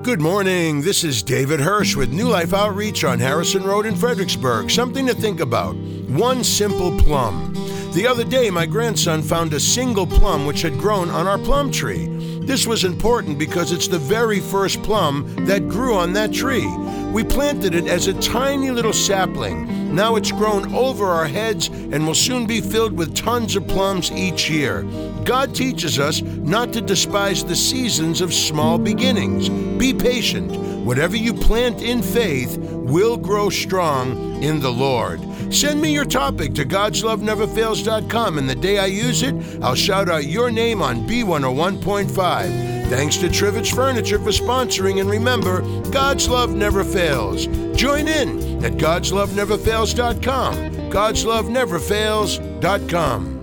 Good morning. This is David Hirsch with New Life Outreach on Harrison Road in Fredericksburg. Something to think about. One simple plum. The other day, my grandson found a single plum which had grown on our plum tree. This was important because it's the very first plum that grew on that tree. We planted it as a tiny little sapling. Now it's grown over our heads and will soon be filled with tons of plums each year. God teaches us not to despise the seasons of small beginnings. Be patient. Whatever you plant in faith will grow strong in the Lord. Send me your topic to godsloveneverfails.com, and the day I use it, I'll shout out your name on B101.5. Thanks to Trivets Furniture for sponsoring, and remember, God's love never fails. Join in at godsloveneverfails.com, godsloveneverfails.com.